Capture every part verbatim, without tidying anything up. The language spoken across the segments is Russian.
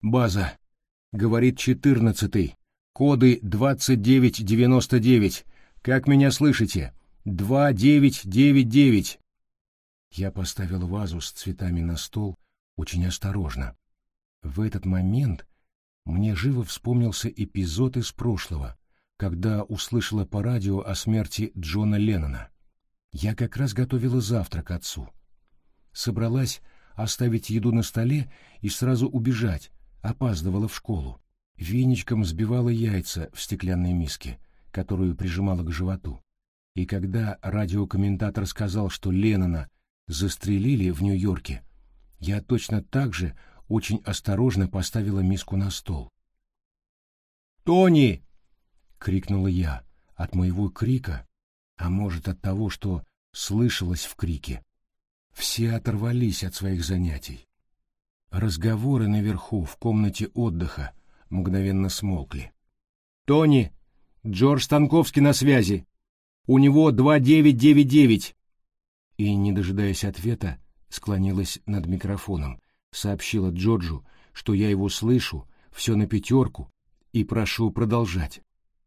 База. Говорит четырнадцатый. Коды двадцать девять девяносто девять. Как меня слышите? два девять девять девять. Я поставил вазу с цветами на стол очень осторожно. В этот момент мне живо вспомнился эпизод из прошлого, когда услышала по радио о смерти Джона Леннона. Я как раз готовила завтрак отцу. Собралась оставить еду на столе и сразу убежать, опаздывала в школу. Веничком взбивала яйца в стеклянной миске, которую прижимала к животу. И когда радиокомментатор сказал, что Леннона застрелили в Нью-Йорке, я точно так же очень осторожно поставила миску на стол. «Тони!» — крикнула я. От моего крика, а может от того, что слышалось в крике, все оторвались от своих занятий. Разговоры наверху, в комнате отдыха, мгновенно смолкли. «Тони! Джордж Станковский на связи! У него два девять девять девять!» И, не дожидаясь ответа, склонилась над микрофоном, сообщила Джорджу, что я его слышу, все на пятерку, и прошу продолжать.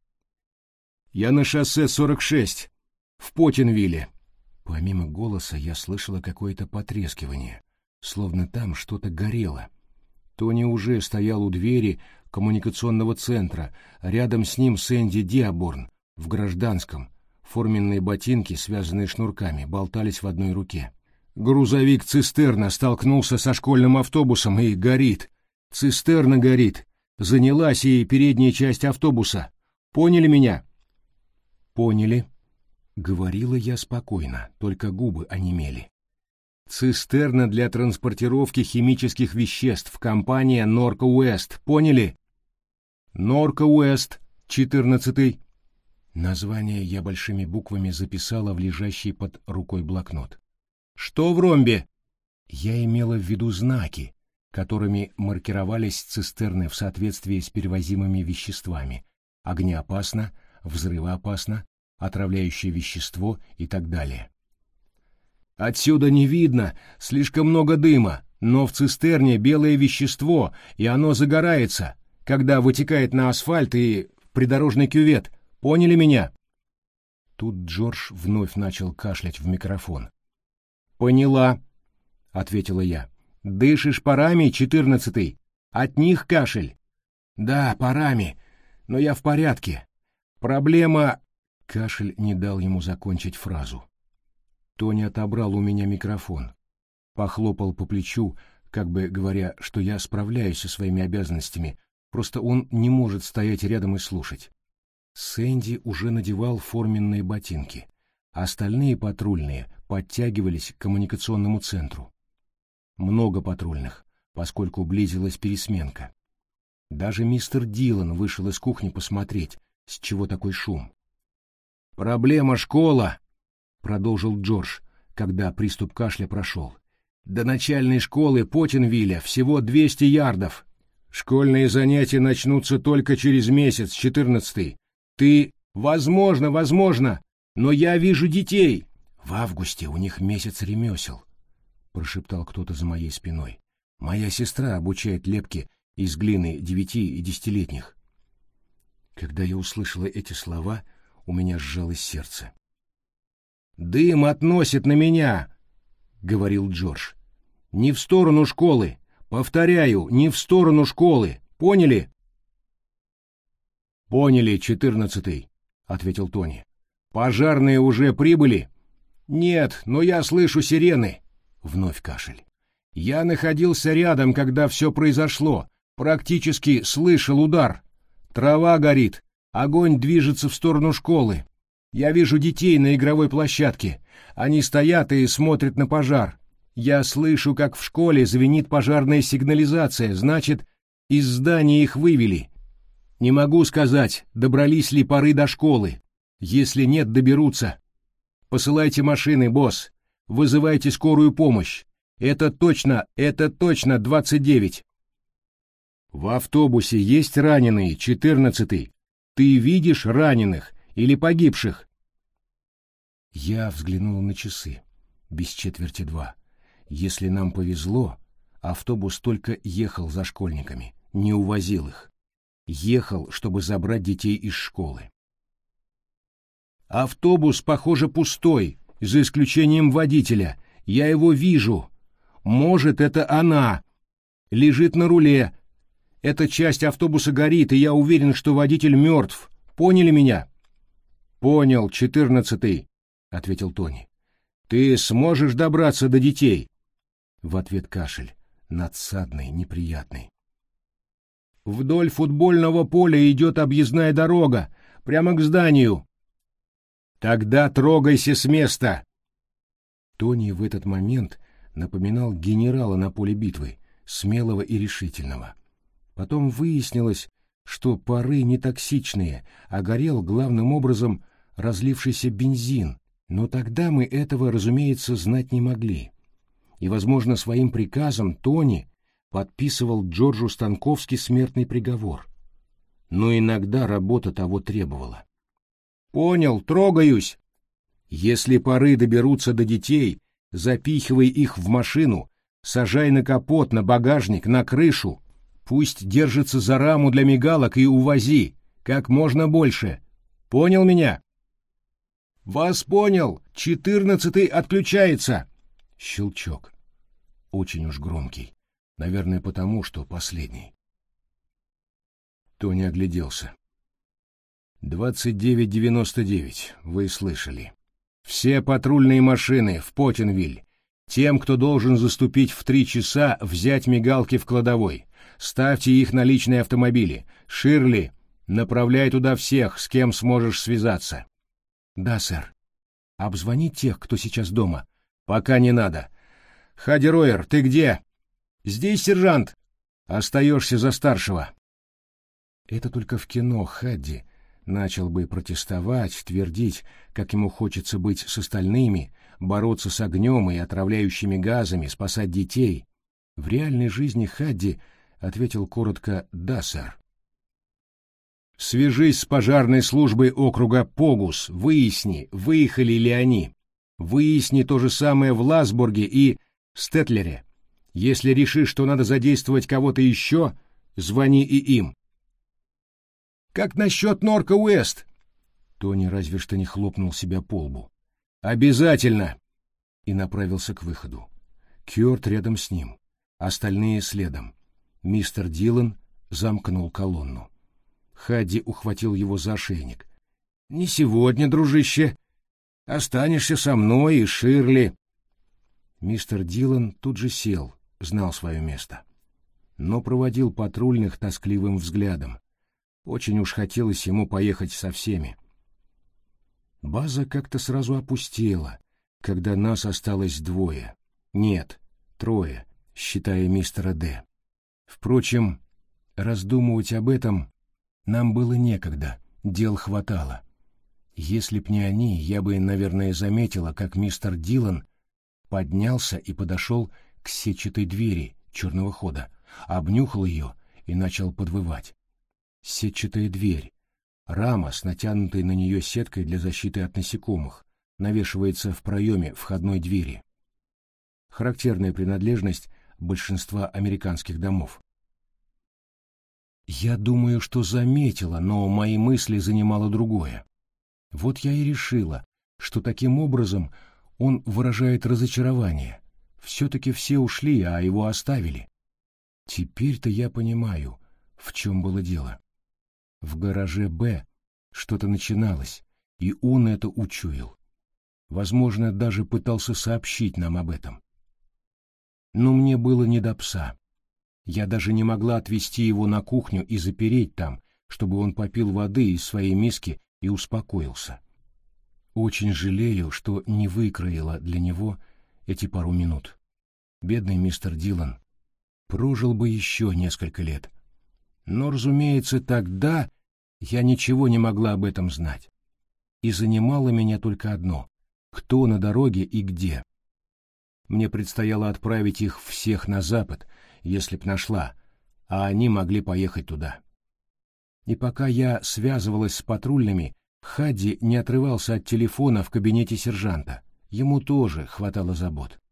«Я на шоссе сорок шесть, в Потинвилле». Помимо голоса я слышала какое-то потрескивание, словно там что-то горело. Тони уже стоял у двери коммуникационного центра, рядом с ним Сэнди Диаборн в гражданском, форменные ботинки, связанные шнурками, болтались в одной руке. Грузовик-цистерна столкнулся со школьным автобусом и горит. Цистерна горит. Занялась и передняя часть автобуса. Поняли меня? Поняли. Говорила я спокойно, только губы онемели. Цистерна для транспортировки химических веществ. Компания Норка Уэст. Поняли? Норка Уэст, четырнадцатый. Название я большими буквами записала в лежащий под рукой блокнот. Что в ромбе? Я имела в виду знаки, которыми маркировались цистерны в соответствии с перевозимыми веществами. Огнеопасно, взрывоопасно, отравляющее вещество и так далее. Отсюда не видно, слишком много дыма, но в цистерне белое вещество, и оно загорается, когда вытекает на асфальт и в придорожный кювет. Поняли меня? Тут Джордж вновь начал кашлять в микрофон. «Поняла», — ответила я. «Дышишь парами, четырнадцатый? От них кашель?» «Да, парами, но я в порядке. Проблема...» Кашель не дал ему закончить фразу. Тони отобрал у меня микрофон, похлопал по плечу, как бы говоря, что я справляюсь со своими обязанностями, просто он не может стоять рядом и слушать. Сэнди уже надевал форменные ботинки, а остальные патрульные подтягивались к коммуникационному центру. Много патрульных, поскольку близилась пересменка. Даже мистер Дилан вышел из кухни посмотреть, с чего такой шум. «Проблема школа», — продолжил Джордж, когда приступ кашля прошел. «До начальной школы Потинвилля всего двести ярдов. Школьные занятия начнутся только через месяц, четырнадцатый. Ты... Возможно, возможно, но я вижу детей». «В августе у них месяц ремесел», — прошептал кто-то за моей спиной. «Моя сестра обучает лепки из глины девяти и десятилетних». Когда я услышала эти слова, у меня сжалось сердце. «Дым относит на меня», — говорил Джордж. «Не в сторону школы. Повторяю, не в сторону школы. Поняли?» «Поняли, четырнадцатый», — ответил Тони. «Пожарные уже прибыли?» «Нет, но я слышу сирены». Вновь кашель. «Я находился рядом, когда все произошло. Практически слышал удар. Трава горит. Огонь движется в сторону школы. Я вижу детей на игровой площадке. Они стоят и смотрят на пожар. Я слышу, как в школе звенит пожарная сигнализация. Значит, из здания их вывели. Не могу сказать, добрались ли поры до школы. Если нет, доберутся. Посылайте машины, босс. Вызывайте скорую помощь. Это точно, это точно двадцать девять. В автобусе есть раненые, четырнадцатый. Ты видишь раненых или погибших? Я взглянул на часы. Без четверти два. Если нам повезло, автобус только ехал за школьниками. не увозил их. Ехал, чтобы забрать детей из школы. Автобус, похоже, пустой, за исключением водителя. Я его вижу. Может, это она. Лежит на руле. Эта часть автобуса горит, и я уверен, что водитель мертв. Поняли меня? Понял, четырнадцатый, — ответил Тони. Ты сможешь добраться до детей? В ответ кашель, надсадный, неприятный. Вдоль футбольного поля идет объездная дорога, прямо к зданию. Тогда трогайся с места. Тони в этот момент напоминал генерала на поле битвы, смелого и решительного. Потом выяснилось, что пары не токсичные, а горел главным образом разлившийся бензин, но тогда мы этого, разумеется, знать не могли. И, возможно, своим приказом Тони подписывал Джорджу Станковски смертный приговор. Но иногда работа того требовала. «Понял, трогаюсь. Если пары доберутся до детей, запихивай их в машину, сажай на капот, на багажник, на крышу. Пусть держится за раму для мигалок и увози, как можно больше. Понял меня?» «Вас понял. Четырнадцатый отключается». Щелчок. Очень уж громкий. Наверное, потому, что последний. Тони огляделся. «Двадцать девять девяносто девять. Вы слышали. Все патрульные машины в Поттенвиль. Тем, кто должен заступить в три часа, взять мигалки в кладовой. Ставьте их на личные автомобили. Ширли, направляй туда всех, с кем сможешь связаться». «Да, сэр. Обзвони тех, кто сейчас дома». «Пока не надо. Хадди Ройер, ты где?» «Здесь, сержант. Остаешься за старшего». Это только в кино Хадди начал бы протестовать, твердить, как ему хочется быть с остальными, бороться с огнем и отравляющими газами, спасать детей. В реальной жизни Хадди ответил коротко «Да, сэр». «Свяжись с пожарной службой округа Погус, выясни, выехали ли они. Выясни то же самое в Ласбурге и Стетлере. Если решишь, что надо задействовать кого-то еще, звони и им». «Как насчет Норка-Уэст?» Тони разве что не хлопнул себя по лбу. «Обязательно!» И направился к выходу. Кёрт рядом с ним, остальные следом. Мистер Дилан замкнул колонну. Хадди ухватил его за ошейник. «Не сегодня, дружище. Останешься со мной и Ширли». Мистер Дилан тут же сел, знал свое место. Но проводил патрульных тоскливым взглядом. Очень уж хотелось ему поехать со всеми. База как-то сразу опустела, когда нас осталось двое. Нет, трое, считая мистера Д. Впрочем, раздумывать об этом нам было некогда, дел хватало. Если б не они, я бы, наверное, заметила, как мистер Дилан поднялся и подошел к сетчатой двери черного хода, обнюхал ее и начал подвывать. Сетчатая дверь, рама с натянутой на нее сеткой для защиты от насекомых, навешивается в проеме входной двери. Характерная принадлежность большинства американских домов. Я думаю, что заметила, но мои мысли занимало другое. Вот я и решила, что таким образом он выражает разочарование. Все-таки все ушли, а его оставили. Теперь-то я понимаю, в чем было дело. В гараже «Б» что-то начиналось, и он это учуял. Возможно, даже пытался сообщить нам об этом. Но мне было не до пса. Я даже не могла отвезти его на кухню и запереть там, чтобы он попил воды из своей миски и успокоился. Очень жалею, что не выкроила для него эти пару минут. Бедный мистер Дилан прожил бы еще несколько лет. Но, разумеется, тогда я ничего не могла об этом знать. И занимало меня только одно — кто на дороге и где. Мне предстояло отправить их всех на запад, если б нашла, а они могли поехать туда. И пока я связывалась с патрульными, Хадди не отрывался от телефона в кабинете сержанта. Ему тоже хватало забот.